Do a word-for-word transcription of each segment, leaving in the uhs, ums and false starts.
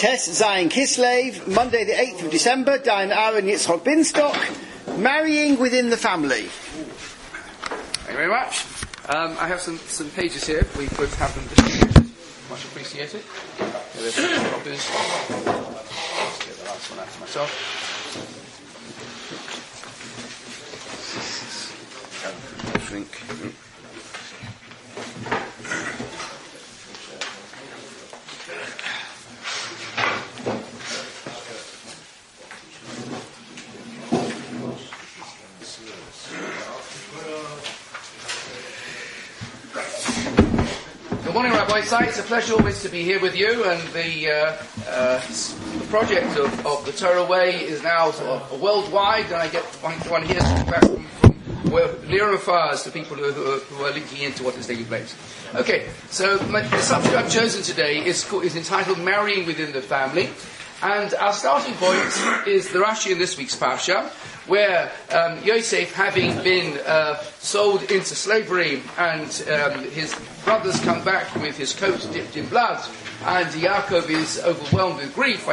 Tes Zayin Kislev, Monday the eighth of December, Diane Aaron Yitzchok Binstock, marrying within the family. Thank you very much. Um, I have some, some pages here. We could have them distributed. Much appreciated. Here are some copies. Let's get the last one out for myself. I think. Good morning, Rabbi Isai. It's a pleasure always to be here with you, and the, uh, uh, the project of, of the Torah Way is now sort of worldwide, and I get one, one hears back from, from well, near and far as to people who, who, are, who are linking into what is taking place. Okay, so my, the subject I've chosen today is, is entitled Marrying Within the Family, and our starting point is the Rashi in this week's Parsha, where um, Yosef, having been uh, sold into slavery, and um, his brothers come back with his coat dipped in blood, and Yaakov is overwhelmed with grief,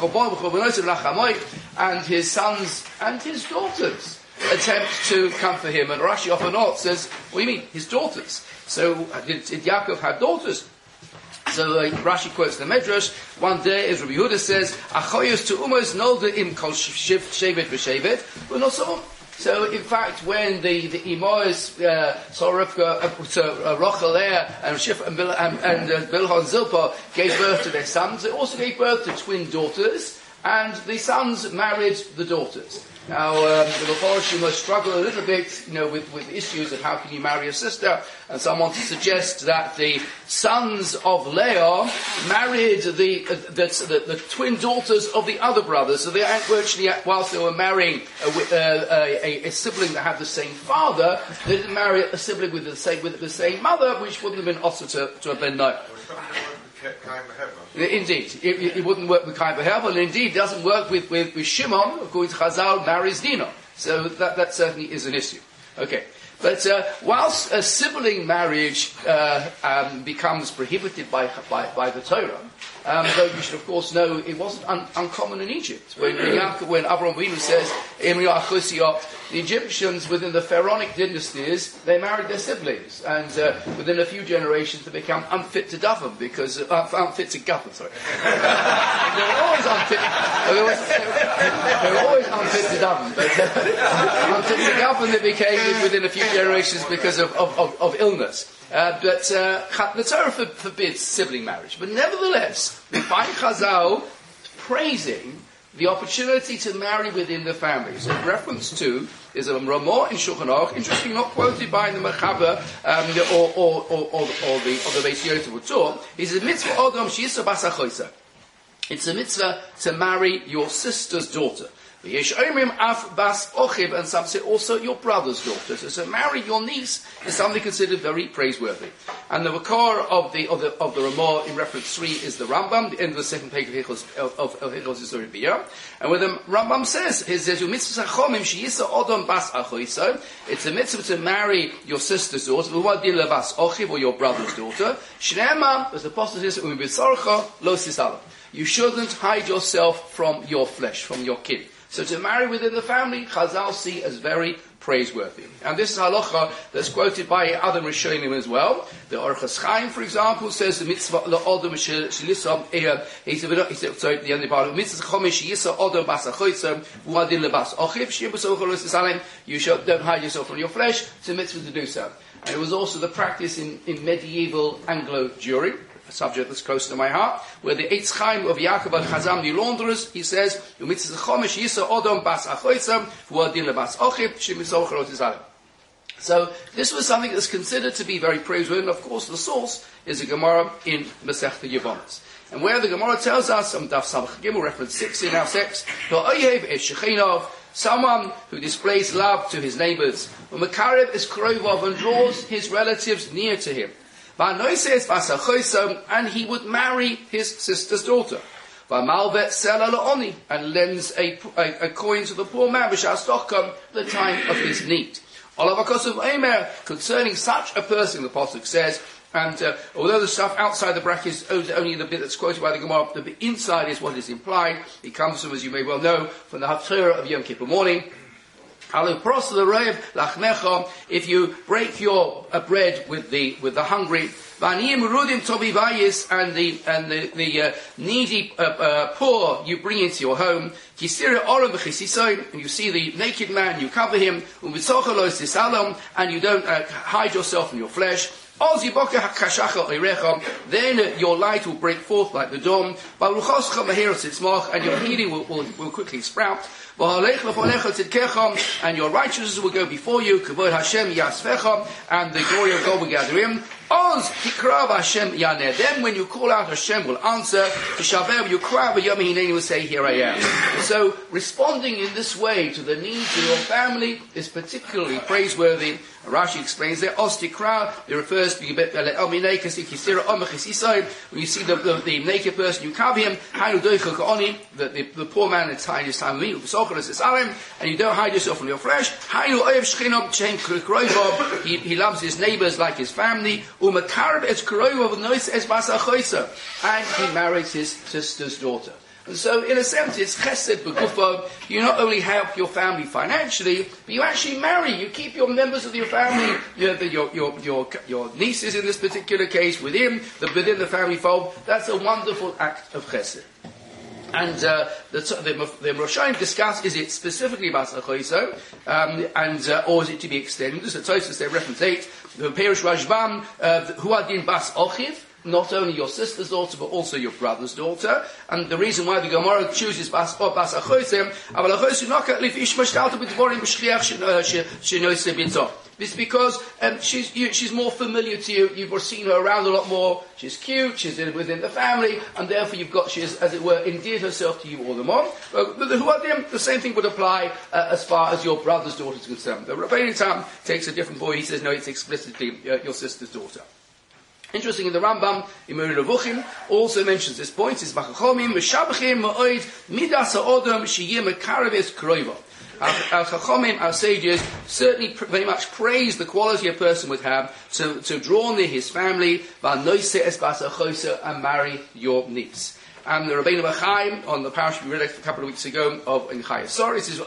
and his sons and his daughters attempt to comfort him. And Rashi off and on says, what do you mean, his daughters? So did, did Yaakov have daughters? So uh, Rashi quotes the Medrash. One day, as Rabbi Yehuda says, "Achoyos to umos nolda im kol shevet v'shevet." Well, not so. So, in fact, when the the Imos, uh, so Rivka, uh, so uh, Rachel and Shif and Bil and, and uh, Bilhah and Zilpah gave birth to their sons, they also gave birth to twin daughters, and the sons married the daughters. Now, um, the Mepharshim must struggle a little bit, you know, with, with issues of how can you marry a sister, and some want to suggest that the sons of Leah married the, uh, the, the, the twin daughters of the other brothers, so they actually, whilst they were marrying a, uh, a, a sibling that had the same father, they didn't marry a sibling with the same, with the same mother, which wouldn't have been also to, to have been known. Indeed, it, it wouldn't work with Kain V'Hevel, and indeed doesn't work with, with, with Shimon, according to Chazal, marries Dinah. So that, that certainly is an issue. Okay. But uh, whilst a sibling marriage uh, um, becomes prohibited by, by, by the Torah, um, though you should of course know it wasn't un- uncommon in Egypt. When Yaakov, when Avraham Avinu says, the Egyptians within the pharaonic dynasties, they married their siblings, and uh, within a few generations they become unfit to govern because uh, unfit to govern. Sorry, they were always unfit. They were, they were always unfit to govern, but uh, unfit to govern they became within a few generations because of, of, of, of illness. Uh, but uh, the Torah forbids sibling marriage. But nevertheless, we find Chazal praising the opportunity to marry within the family. So reference to is a Ramah in Shulchan Aruch, interestingly not quoted by the Mechaber um, or, or, or, or, or the or the Beis Yosef at all. Is a mitzvah Adam she'isa bas achoisa. It's a mitzvah to marry your sister's daughter. Yesh Omrim Af Bas Ochiv, and some say also your brother's daughter. So, so marry your niece is something considered very praiseworthy. And the Makar of the of the of the Ramah in reference three is the Rambam, the end of the second page of Hilchos of, of, of Hilchos Yisrael Biyah. And where the Rambam says, he says, "You mitzvah chomim she'isa odom bas achoisa." It's a mitzvah to marry your sister's daughter, v'wadil bas ochiv, or your brother's daughter. Shnema, as the apostle says, u'mibisarcha lo sisalam. You shouldn't hide yourself from your flesh, from your kin. So to marry within the family, Chazal see as very praiseworthy. And this is halacha that's quoted by other Rishonim as well. The Orchos Chaim, for example, says the mitzvah la'odom she'lisam eya. He said, sorry, the other part of mitzvah chomish she'yisa odom bas achoytzam u'adin lebas ochiv she'yibus ochol l'sisalem. You should don't hide yourself from your flesh. It's a mitzvah to do so. And it was also the practice in, in medieval Anglo Jewry, a subject that's close to my heart, where the Eitz Chaim of Yaakov and Chazam, the launderers, he says, so this was something that's considered to be very praiseworthy, and of course the source is a Gemara in Masechta Yevamos. And where the Gemara tells us, on Daf Samach Gimel, reference six in our text, someone who displays love to his neighbors, Makarev is Krovov, and draws his relatives near to him. And he would marry his sister's daughter. And lends a, a, a coin to the poor man, the time of his need. Concerning such a person, the Pasuk says, And uh, although the stuff outside the bracket is only the bit that's quoted by the Gemara, the bit inside is what is implied. It comes from, as you may well know, from the Haftarah of Yom Kippur morning. If you break your uh, bread with the with the hungry, and the and the, the uh, needy uh, uh, poor you bring into your home, and you see the naked man, you cover him, and you don't uh, hide yourself in your flesh. Then your light will break forth like the dawn, and your healing will, will, will quickly sprout. And your righteousness will go before you, and the glory of God will gather in. Then when you call out, Hashem will answer. You cry, but He will say, here I am. So responding in this way to the needs of your family is particularly praiseworthy. Rashi explains there, Ostikra, it refers to when you see the, the, the naked person, you cover him, the, the, the poor man is hiding his time with me, and you don't hide yourself from your flesh. He, he loves his neighbors like his family, and he marries his sister's daughter. And so, in a sense, it's chesed b'gufo. You not only help your family financially, but you actually marry. You keep your members of your family, your your your your, your nieces in this particular case, within the within the family fold. That's a wonderful act of chesed. And uh, the the, the Roshaim discuss, is it specifically Bas Achoiso, um, and uh, or is it to be extended? So Tosfos they reference eight. The Perish Rashbam, who are din Bas Ochiv. Not only your sister's daughter, but also your brother's daughter. And the reason why the Gemara chooses Bas Bas Achoisem, this is because um, she's you, she's more familiar to you. You've seen her around a lot more. She's cute. She's in, within the family, and therefore you've got she has, as it were, endeared herself to you all the more. But the Huadim, the same thing would apply uh, as far as your brother's daughter is concerned. The Rabbeinu Tam takes a different boy. He says no, it's explicitly uh, your sister's daughter. Interesting, in the Rambam, in Moreh Nevuchim, also mentions this point, is Bachachomim, Meshabachim, Ma'oid, Midas Ha'odom, Shiyim, Mekaravis, Kroiva. Our Chachomim, our sages, certainly pr- very much praise the quality a person would have to, to draw near his family, and marry your niece. And the Rabbeinu B'chaim, on the parish we read a couple of weeks ago of in Chaya Sorry, says,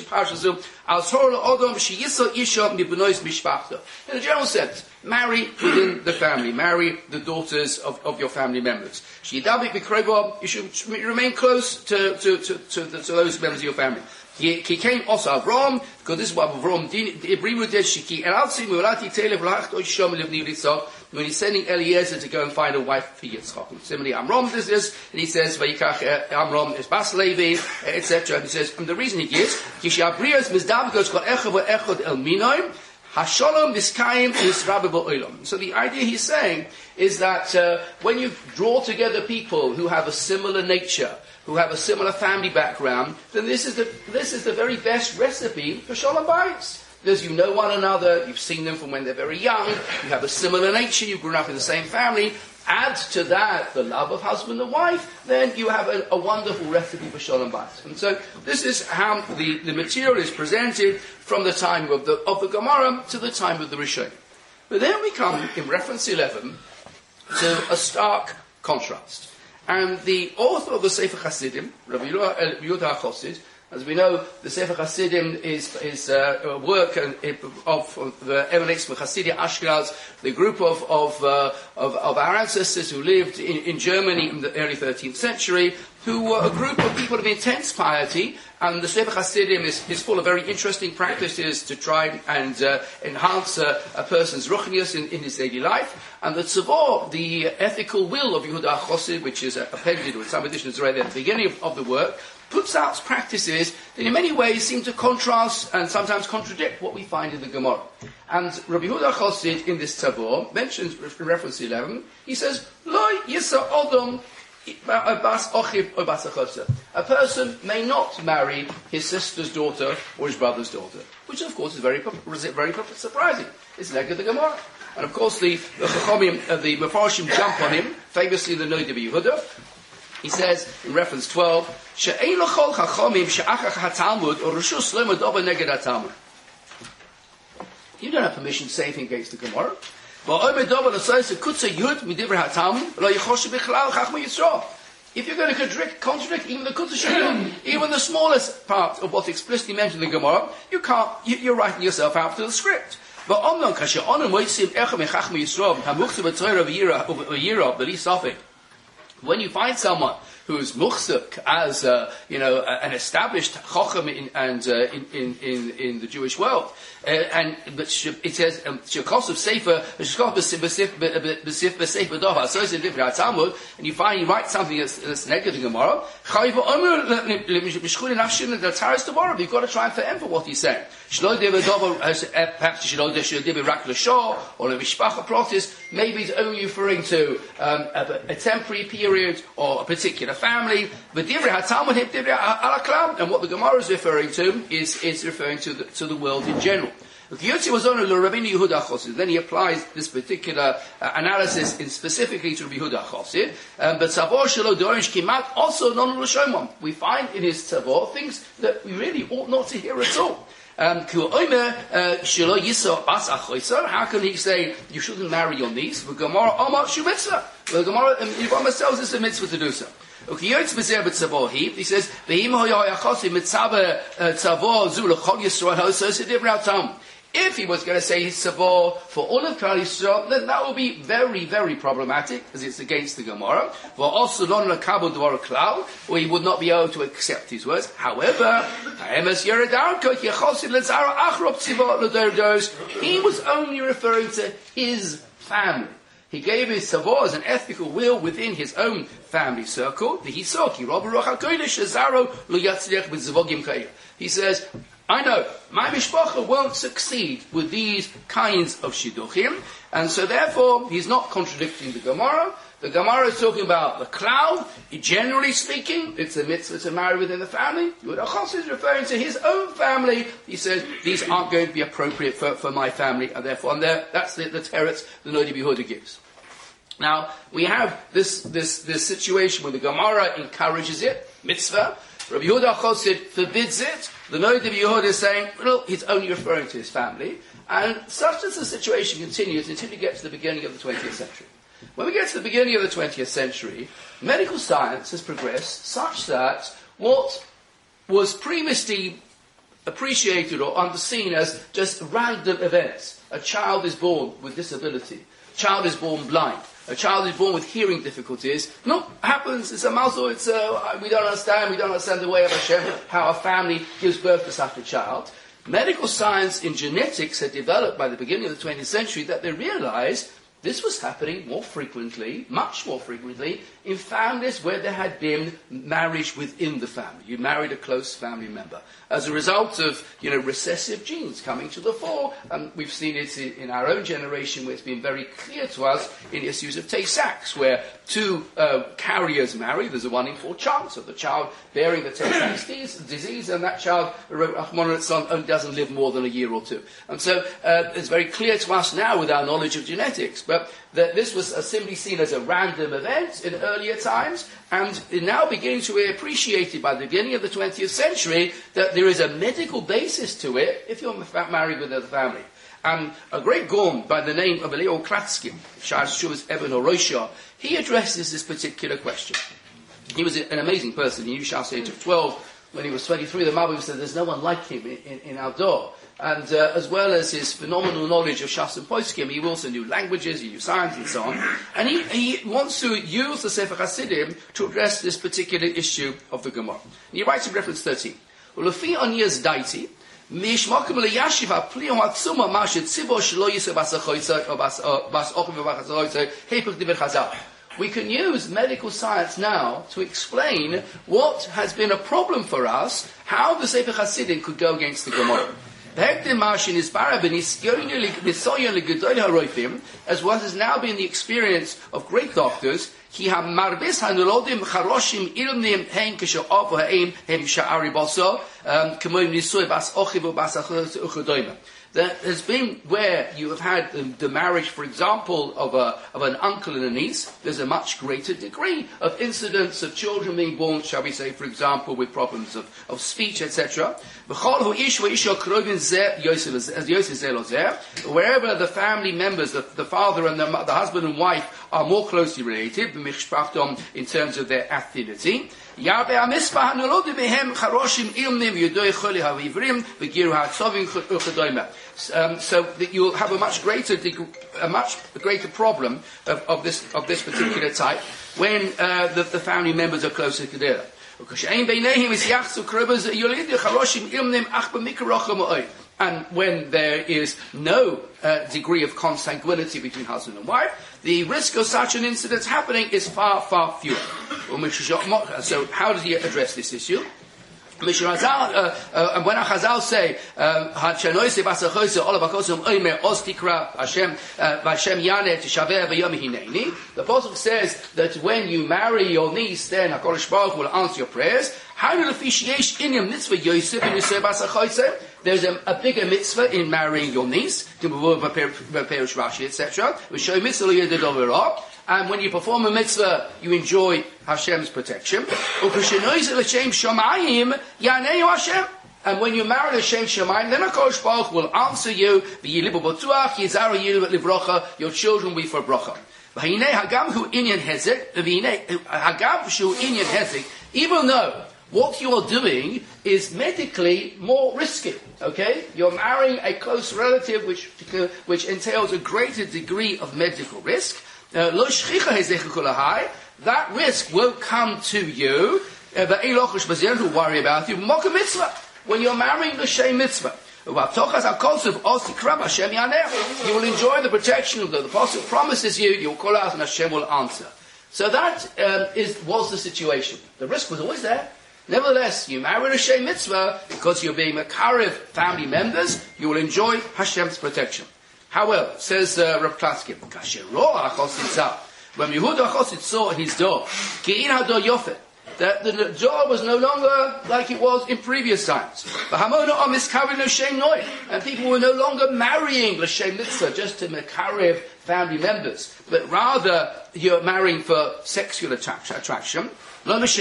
in a general sense, marry within the family, marry the daughters of, of your family members. You should remain close to, to, to, to, to those members of your family. He, he came also Avram, because this is what Avram did, when he's sending Eliezer to go and find a wife for Yitzchak. Similarly, Amram does this, and he says, Vayikach Amram is Bas Levi, et cetera. And he says, and the reason he gives, Kishabrias Mizdavgos Kol Echad Ve'echad El Minoim, Hashalom Miskayim Yisrabe Ba'olam. So the idea he's saying is that uh, when you draw together people who have a similar nature, who have a similar family background, then this is the this is the very best recipe for Shalom Bayis. Because you know one another, you've seen them from when they're very young, you have a similar nature, you've grown up in the same family. Add to that the love of husband and wife, then you have a, a wonderful recipe for Shalom Bayis. And so this is how the, the material is presented from the time of the of the Gemara to the time of the Rishonim. But then we come in reference eleven to a stark contrast. And the author of the Sefer Hasidim, Rabbi Yehuda HaChassid, as we know, the Sefer Hasidim is, is uh, a work of, of the emanates from Hasidic Ashkenaz, the group of of, uh, of of our ancestors who lived in, in Germany in the early thirteenth century, who were a group of people of intense piety. And the Sefer Hasidim is, is full of very interesting practices to try and uh, enhance uh, a person's ruchnius in, in his daily life. And the Tzavor, the ethical will of Yehuda HaChassid, which is uh, appended with some additions right at the beginning of, of the work, puts out practices that in many ways seem to contrast and sometimes contradict what we find in the Gemara. And Rabbi Yehuda HaChassid in this Tzavor mentions, in reference eleven, he says, Lo yisa odom a person may not marry his sister's daughter or his brother's daughter, which of course is very, very surprising. It's like the Gemara. And of course the the Chachamim, uh, the Mefarshim jump on him, famously in the Noda B'Yehuda. He says in reference twelve, She'ein l'chol chachamim she'achach ha'talmud or reshus lo medaber neged ha'talmud. You don't have permission to say anything against the Gemara. If you're going to contradict, contradict even the Kutzah, even the smallest part of what's explicitly mentioned in the Gemara, you can't, you, you're writing yourself out to the script. But when you find someone who's muchzak as uh, you know an established chacham in, and uh, in, in, in in the Jewish world, uh, and but it says shekosov sefer shekosov b'sif b'sefer dava. So it's in different Talmud, and you find you write something that's, that's negative in Gemara. You've got to try and fit in for what he's saying. Perhaps you should do rak l'shor or a mishpacha protis. Maybe it's only referring to um, a, a temporary period or a particular family. But and what the Gemara is referring to is is referring to the, to the world in general. Then he applies this particular uh, analysis in specifically to Rabbi Yehuda Chosid. Um, but Tzavor Shelo Dorish Kimat also non L'Shomam. We find in his Tzavor things that we really ought not to hear at all. Um, how can he say you shouldn't marry your niece? The Gemara Omar Shuvitza. The Gemara Yevamah tells us a mitzvah to do so. He says, if he was going to say his tzavor for all of Klal Yisrael, then that would be very, very problematic, because it's against the Gemara. Or he would not be able to accept his words. However, he was only referring to his family. He gave his tzavor as an ethical will within his own family circle. He says, I know, my mishpacha won't succeed with these kinds of shidduchim, and so therefore he's not contradicting the Gemara. The Gemara is talking about the cloud. Generally speaking, it's a mitzvah to marry within the family. Yehuda Chos is referring to his own family. He says, these aren't going to be appropriate for, for my family, and therefore, and there, that's the, the teretz the Noda B'Yehuda gives. Now, we have this, this, this situation where the Gemara encourages it, mitzvah. Rabbi Yehuda Chosid forbids it. The Noda B'Yehuda is saying, well, he's only referring to his family. And such as the situation continues until we get to the beginning of the twentieth century. When we get to the beginning of the twentieth century, medical science has progressed such that what was previously appreciated or underseen as just random events, a child is born with disability, a child is born blind, a child is born with hearing difficulties. No, happens, it's a mazel, it's a, we don't understand, we don't understand the way of Hashem, how a family gives birth to such a child. Medical science in genetics had developed by the beginning of the twentieth century that they realized this was happening more frequently, much more frequently, in families where there had been marriage within the family. You married a close family member. As a result of, you know, recessive genes coming to the fore, and we've seen it in our own generation where it's been very clear to us in issues of Tay-Sachs, where two uh, carriers marry, there's a one in four chance of the child bearing the Tay-Sachs disease, and that child, Rahman son, doesn't live more than a year or two. And so uh, it's very clear to us now with our knowledge of genetics, but that this was uh, simply seen as a random event in earlier times, and now beginning to be appreciated by the beginning of the twentieth century that there is a medical basis to it if you're married with a family. And a great Gaon by the name of Eliyahu Klatskin, Shas Shuvas Eben Orosha, he addresses this particular question. He was an amazing person. He knew Shas age of twelve. When he was twenty-three, the Mabul said, there's no one like him in, in, in our door. And uh, as well as his phenomenal knowledge of Shas and Poskim, he also knew languages, he knew science and so on. And he, he wants to use the Sefer Hasidim to address this particular issue of the Gemara. And he writes in reference thirteen, Ulefi oniyaz daiti, mishmakim leyashiv ha'pli ha'atzuma ma'ashet tzivo shelo yiseh bas achoytzah or bas ochim v'bas achoytzah hepech divrei Chazal. We can use medical science now to explain what has been a problem for us, how the Sefer Hasidim could go against the Gemara. As what has now been the experience of great doctors, um, There has been where you have had the, the marriage, for example, of a of an uncle and a niece. There's a much greater degree of incidents of children being born, shall we say, for example, with problems of, of speech, et cetera. Wherever the family members, the, the father and the, the husband and wife, are more closely related, in terms of their affinity. Um, so that you'll have a much greater deg- a much greater problem of, of this of this particular type when uh, the, the family members are closer together. And when there is no uh, degree of consanguinity between husband and wife, the risk of such an incident happening is far, far fewer. So how does he address this issue? Uh, uh, and when Chazal say, the Apostle says that when you marry your niece, then HaKadosh Baruch Hu will answer your prayers. There's a, a bigger mitzvah in marrying your niece, et cetera. And when you perform a mitzvah, you enjoy Hashem's protection. And when you marry Hashem Shemayim, then HaKadosh Baruch Hu will answer you. Your children will be for bracha. Even though what you are doing is medically more risky, okay? You're marrying a close relative which, which entails a greater degree of medical risk. Uh, that risk won't come to you. Uh, don't worry about you. When you're marrying the Shem mitzvah, you will enjoy the protection of the, the apostle promises you. You'll call out and Hashem will answer. So that um, is was the situation. The risk was always there. Nevertheless, you marry a Shem mitzvah because you're being Makarev family members. You will enjoy Hashem's protection. However, says uh, Rav Klaskin, when Yehuda HaChosid saw his door, that the, the door was no longer like it was in previous times. And people were no longer marrying l'shem mitzvah just to mekarev family members, but rather you're marrying for sexual attraction. attraction. You no longer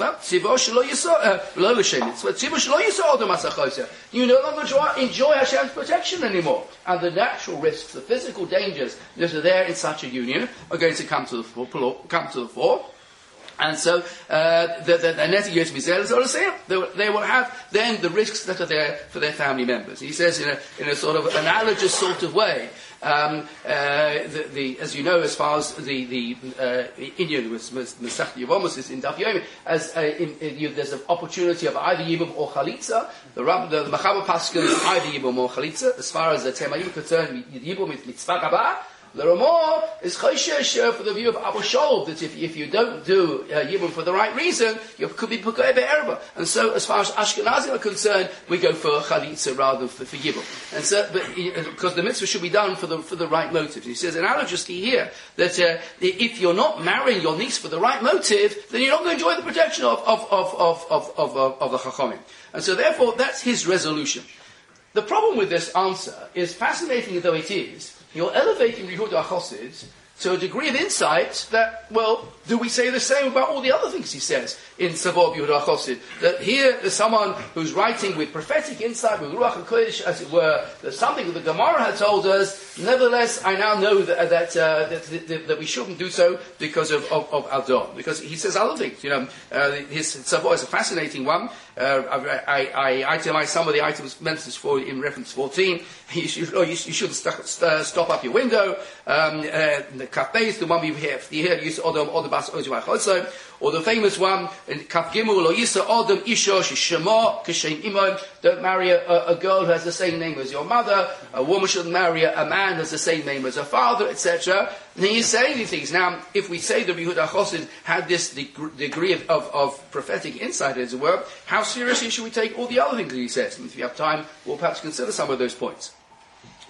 enjoy Hashem's protection anymore. And the natural risks, the physical dangers that are there in such a union are going to come to the fore. Come to the fore. And so, uh, the, the, the, they will have then the risks that are there for their family members. He says in a, in a sort of analogous sort of way, um, uh, the, the, as you know, as far as the, the, uh, Indian with Masech Yevamos is in Daf Yomi, as, uh, in, in, you, there's an opportunity of either Yibum or Chalitza. The, the, the Machaber Paskin is either Yibum or Chalitza. As far as the Temayim is concerned, Yibum is Mitzvah Rabah. The Ramah is chayshesh uh, for the view of Abu Sholb that if, if you don't do uh, Yibum for the right reason, you could be Pukei Be'erba. And so, as far as Ashkenazim are concerned, we go for Chalitza rather than for, for Yibum. And so, but because the mitzvah should be done for the for the right motive. He says analogously here that uh, if you're not marrying your niece for the right motive, then you're not going to enjoy the protection of of of of of, of, of, of the Chachamim. And so, therefore, that's his resolution. The problem with this answer is, fascinating though it is, you're elevating Yehuda HaChosid to a degree of insight that, well, do we say the same about all the other things he says in Tzavot Yehuda HaChosid? That here is someone who's writing with prophetic insight, with Ruach HaKodesh, as it were, that something that the Gemara had told us. Nevertheless, I now know that that, uh, that, that, that we shouldn't do so because of, of, of Adon. Because he says other things. You know, uh, his Tzavot is a fascinating one. Uh, I, I, I itemized some of the items mentioned for in reference fourteen. You, should, oh, you, you shouldn't st- st- stop up your window. Um, uh, the Kafbeis, the one we hear, you hear, use Odom, Odom Bas Ozimai Chotzo, or the famous one in Kaf Gimel, or Yisa Odom Isho Shema Kishem Imon. Don't marry a, a girl who has the same name as your mother. A woman shouldn't marry a man who has the same name as her father, et cetera. And he's saying these things. Now, if we say that Yehuda HaChosid had this deg- degree of, of, of prophetic insight, as it were, how seriously should we take all the other things that he says? And if you have time, we'll perhaps consider some of those points.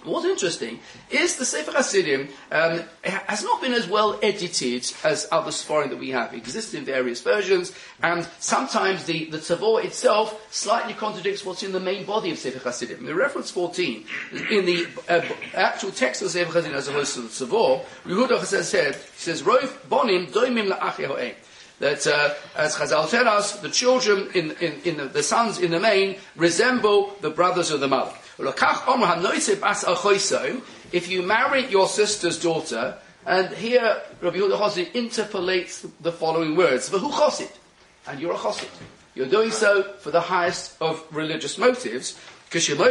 What's interesting is the Sefer Hasidim um, has not been as well edited as other Sforim that we have. It exists in various versions, and sometimes the, the Tzavor itself slightly contradicts what's in the main body of Sefer Hasidim. In the reference fourteen, in the uh, actual text of Sefer Hasidim as opposed to the Tzavor, Yehuda says, said, he says, Rov bonim doimim la'achei ho'em. That, uh, as Chazal tell us, the children, in, in, in the, the sons in the main, resemble the brothers of the mother. If you marry your sister's daughter, and here Rabbi Yehuda Chosid interpolates the following words, V'hu chosid, and you're a chosid. You're doing so for the highest of religious motives. Then you'll,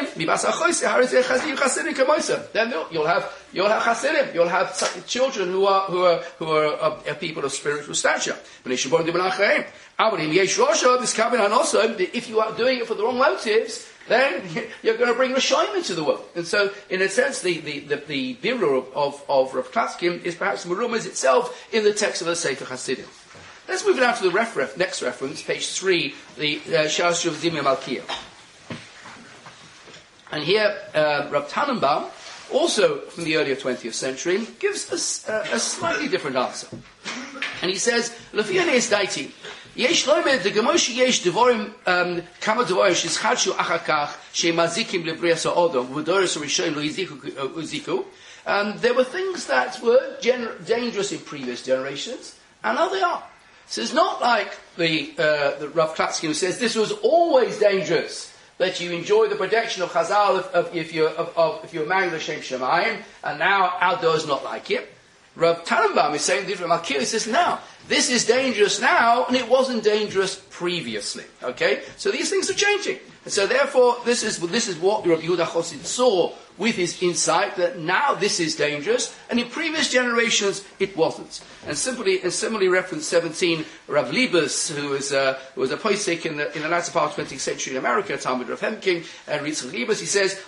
you'll have you'll have chasidim, you'll have children who are who are who are, are, are people of spiritual stature. If you are doing it for the wrong motives, then you're going to bring Rishonim into the world. And so, in a sense, the the the, the birur of of, of Rav Klatskin is perhaps Merumas itself in the text of the Sefer Hasidim. Let's move now to the ref, ref, next reference, page three, the Shas of Zimya Malkiah. And here, uh, Rav Tannenbaum, also from the earlier twentieth century, gives us a, a slightly different answer. And he says, Lefiane is daiti. Yesh loimed the gemoshi yesh devorim kama devorim shizchadshu achakach shemazikim lebrias ha'odom v'doros rishon lo yiziku. There were things that were gener- dangerous in previous generations, and now they are. So it's not like the, uh, the Rav Klatskin who says this was always dangerous, that you enjoy the protection of Chazal of, of, if you're of, of, if you're marrying L'Shem Shemayim, and now outdoors not like it. Rav Tannenbaum is saying, Rav Malkiel says, now, this is dangerous now, and it wasn't dangerous previously. Okay? So these things are changing. And so therefore, this is, this is what Rabbi Yehuda Chosid saw with his insight, that now this is dangerous, and in previous generations it wasn't. And simply, and similarly reference seventeen, Rav Liebes, who was, uh, who was a posek in the, in the latter part of the twentieth century in America, Talmud Rav Hemking, and Ritzchak Liebes, he says,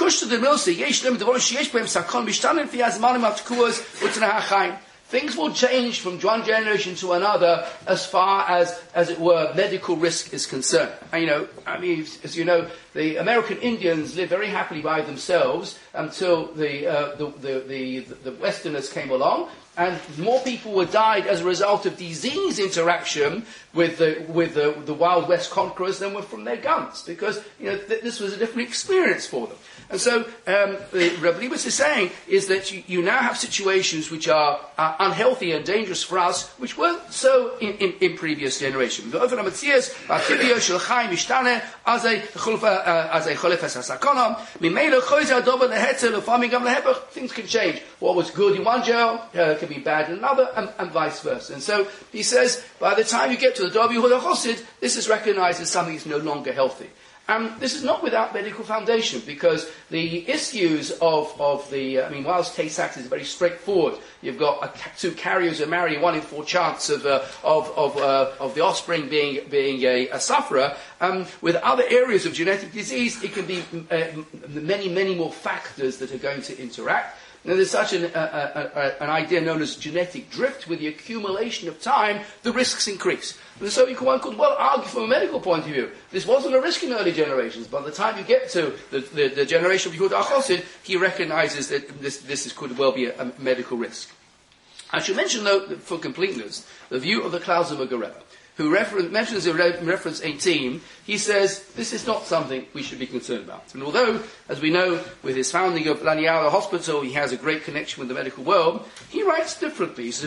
things will change from one generation to another as far as, as it were, medical risk is concerned. And, you know, I mean, as you know, the American Indians lived very happily by themselves until the, uh, the, the, the, the Westerners came along, and more people were died as a result of disease interaction with the, with the, the Wild West conquerors than were from their guns, because, you know, th- this was a different experience for them. And so, um, Rav Liebes is saying is that you, you now have situations which are uh, unhealthy and dangerous for us, which weren't so in, in, in previous generations. Things can change. What was good in one jail uh, can be bad in another, and, and vice versa. And so he says, by the time you get to the Dobi Yehuda Chosid, this is recognized as something that's no longer healthy. And this is not without medical foundation, because the issues of, of the, I mean, whilst Tay-Sachs is very straightforward, you've got a, two carriers who marry, one in four chance of, uh, of, of, uh, of the offspring being, being a, a sufferer. Um, with other areas of genetic disease, it can be uh, many, many more factors that are going to interact. Now, there's such an, uh, uh, uh, an idea known as genetic drift. With the accumulation of time, the risks increase. And so one could well argue from a medical point of view, this wasn't a risk in early generations. By the time you get to the, the, the generation of Yehuda Chosid, he recognizes that this, this is, could well be a, a medical risk. I should mention, though, for completeness, the view of the Klauser Rebbe, who refer- mentions in re- reference eighteen, he says this is not something we should be concerned about. And although, as we know, with his founding of Laniara Hospital, he has a great connection with the medical world, he writes differently. He says,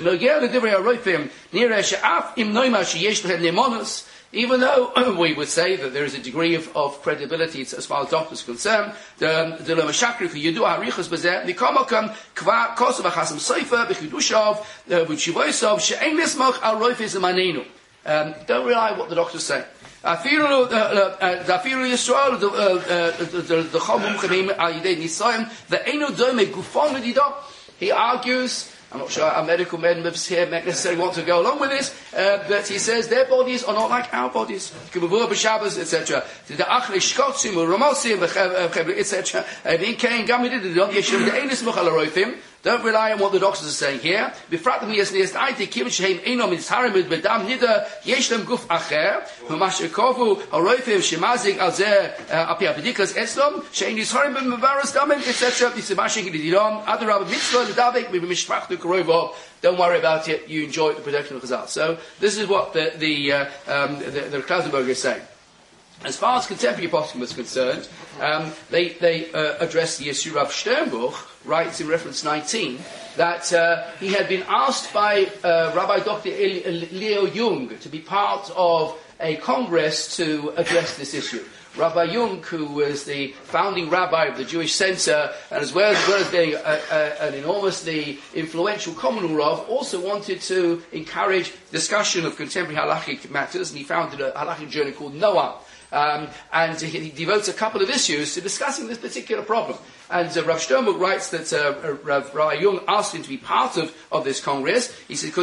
even though we would say that there is a degree of, of credibility as far as doctors are concerned, the the Lomashakri for Yedu Harichas Bazeh, Nikomakam Kva Kosov Chasam Sofer Bechidushav B'Chivosav She'en Nismach Al Roifes Manenu. Um, don't rely on what the doctors say. Afiru Yisrael the Chomum Chanim Al Yidei Nisayim the Einu Dome Gufon L'Didah. He argues. I'm not sure our medical men here necessarily want to go along with this, uh, but he says their bodies are not like our bodies. et cetera. Don't rely on what the doctors are saying here. Befrat mi es nest aite kim sheim eino mitzharim mit bedam nida yesh lem guf acher hu mashkovu haroifim shemazig al ze api apedikas eslom shein yisharim mit mevaros damen et cetera. This is mashing in the Iran. Other rabbi mitzvah ledavik mit mishpachtu kroivov. Don't worry about it. You enjoy the protection of Chazal. So this is what the the uh, um, the, the Klausenberger is saying. As far as contemporary poskim was concerned, um, they they uh, addressed the issue. Rav Sternbuch writes in reference nineteen that uh, he had been asked by uh, Rabbi Doctor Leo Jung to be part of a congress to address this issue. Rabbi Jung, who was the founding rabbi of the Jewish Center, and as well as, well as being a, a, an enormously influential common Rav, also wanted to encourage discussion of contemporary halachic matters, and he founded a halachic journal called Noah. Um, and he, he devotes a couple of issues to discussing this particular problem. And uh, Rav Sternbuch writes that uh, Rav, Rav Jung asked him to be part of, of this congress. He said,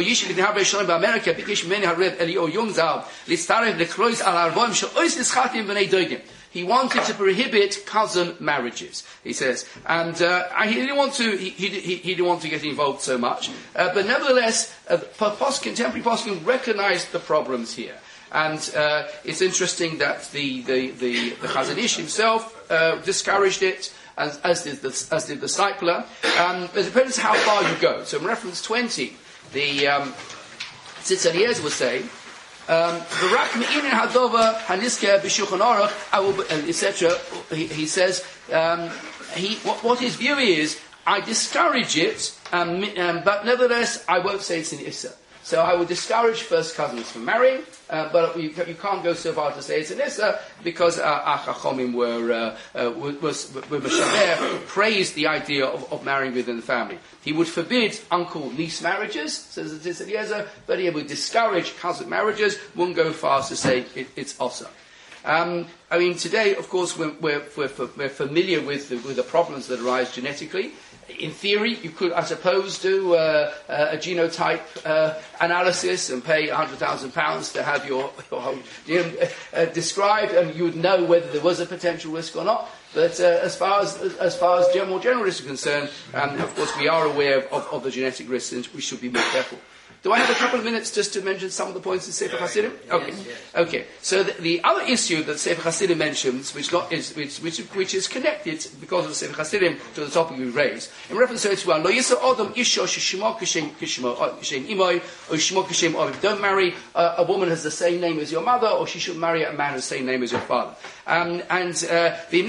he wanted to prohibit cousin marriages, he says. And uh, he didn't want to he, he, he didn't want to get involved so much. Uh, but nevertheless, uh, post, contemporary poskim recognized the problems here. And uh, it's interesting that the the the, the Chazon Ish himself uh, discouraged it, as, as did the as did the discipler. Um, it depends how far you go. So in reference twenty, the um, Tzitz Eliezer was saying, "V'rak me'inin hadova hanisker b'shulchan aruch," et cetera. He, he says um, he what, what his view is. I discourage it, um, um, but nevertheless I won't say it's an issa. So I would discourage first cousins from marrying, uh, but you, you can't go so far to say it's an issa, because our Chachomim were, uh, uh, was, were Meshaber, praised the idea of, of marrying within the family. He would forbid uncle-niece marriages, says the Tzitz Eliezer, but he would discourage cousin marriages, wouldn't go far as to say it, it's osa. Um, I mean, today, of course, we're, we're, we're, we're familiar with the, with the problems that arise genetically. In theory, you could, I suppose, do uh, uh, a genotype uh, analysis and pay one hundred thousand pounds to have your, your whole genome uh, described, and you would know whether there was a potential risk or not. But uh, as far as as far as more general risks are concerned, um, of course, we are aware of, of the genetic risks, and we should be more careful. Do I have a couple of minutes just to mention some of the points in Sefer Hasidim? Okay. Yes, yes. Okay. So the, the other issue that Sefer Hasidim mentions, which, not, is, which, which, which is connected because of Sefer Hasidim to the topic we raised, in reference to twenty-one, Lo yisa odom isho sheshimo kishem imoy or shemo kishem oviv. Don't marry uh, a woman who has the same name as your mother, or she should marry a man who has the same name as your father. Um, and maybe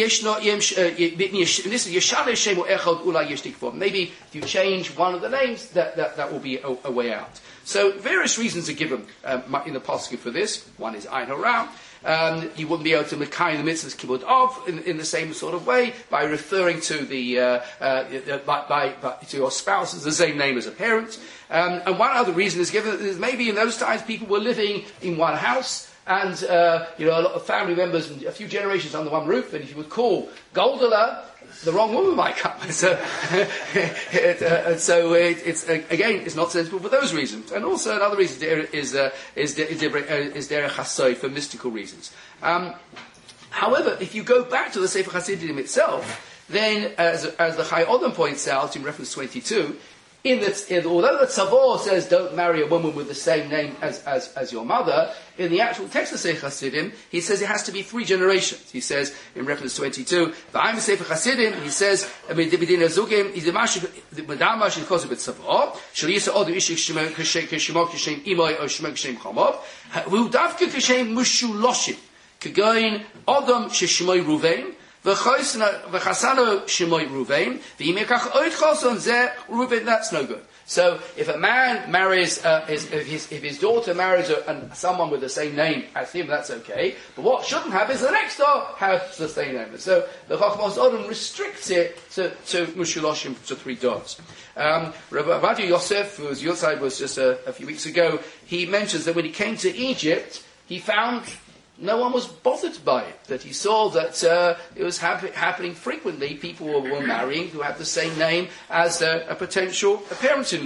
if you change one of the names, that, that, that will be a, a way out. So various reasons are given um, in the poskim for this. One is Ein Hara. Um, you wouldn't be able to Mekayim the mitzvahs kibbud of in, in the same sort of way by referring to the uh, uh, by, by, by to your spouse as the same name as a parent. Um, and one other reason is given is maybe in those times people were living in one house. And, uh, you know, a lot of family members, and a few generations under one roof, and if you would call Goldola, the wrong woman might come. So, it, uh, so it, it's, uh, again, it's not sensible for those reasons. And also another reason is, uh, is, is, is derech hasoy for mystical reasons. Um, however, if you go back to the Sefer Hasidim itself, then, as, as the Chai Odom points out in reference twenty-two, In the, in, although the Tzavor says don't marry a woman with the same name as, as, as your mother, in the actual text of Sefer Hasidim, he says it has to be three generations. He says, in reference twenty-two, V'ayim Sefer Hasidim, he says, B'dina Zugim, B'dama Shilkosu B'Tzavor, Shalisa Odu Ishik Kishimo Kishem Imoy or Shemo Kishem Chomov, V'udavke Kishem Mushu Loshim, Kegoin Odom Sheshmoy Ruvain, V'chasano Shemoy Ruvain, v'yimekach oid choson zeh Ruvain, that's no good. So, if a man marries, uh, his, if, his, if his daughter marries a, an, someone with the same name as him, that's okay. But what shouldn't have is the next door has the same name. So, the Chachmas Odom restricts it to, to Mushuloshim, to three dogs. Um, Rabbi Yosef, whose Yotzai was just a, a few weeks ago, he mentions that when he came to Egypt, he found no one was bothered by it, that he saw that uh, it was hap- happening frequently. People were, were marrying who had the same name as uh, a potential a parent-in-law.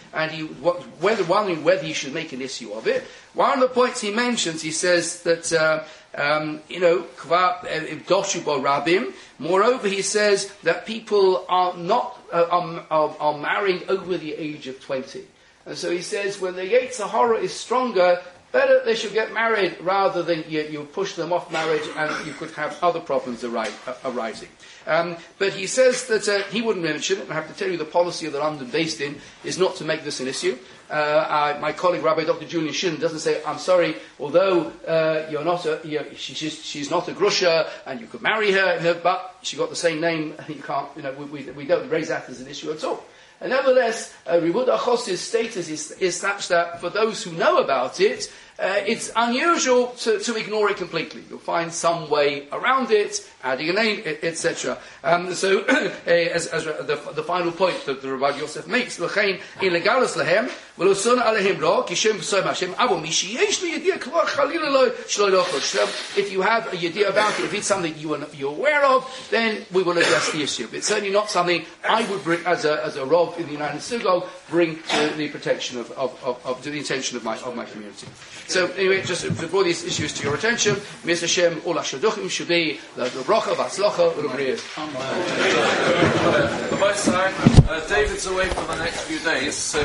and he whether wondering whether he should make an issue of it. One of the points he mentions, he says that uh, um, you know, doshu bo rabim. Moreover, he says that people are not uh, are, are, are marrying over the age of twenty, and so he says when the Yetzer Hara is stronger, better they should get married rather than you, you push them off marriage and you could have other problems arise, uh, arising. Um, but he says that uh, he wouldn't mention it. I have to tell you the policy of the London based in is not to make this an issue. Uh, I, my colleague Rabbi Doctor Julian Shin doesn't say, I'm sorry, although uh, you're not a, you're, she, she's, she's not a grusha and you could marry her, but she got the same name, you can't, you know, we, we, we don't raise that as an issue at all. And nevertheless, uh, Ribud Achos's status is, is such that for those who know about it, uh, it's unusual to, to ignore it completely. You'll find some way around it, adding a name, et cetera. Um, so, uh, as, as the, the final point that the Rabbi Yosef makes, L'chein illegalis lehem, v'losona alehem lo, kishem v'soim Hashem, avo mishi yesh li yediyah kvar chalila lo shlo yochod. So, if you have a yediyah about it, if it's something you are, you're aware of, then we will address the issue. It's certainly not something I would bring as a, as a Rav in the United Synagogue, bring to the protection of, of, of, of to the attention of my, of my community. So anyway, just to draw these issues to your attention, Miz Hashem, all Hashaduchim should be the bracha, v'atzlacha, u'rubriyah. Uh, David's away for the next few days, so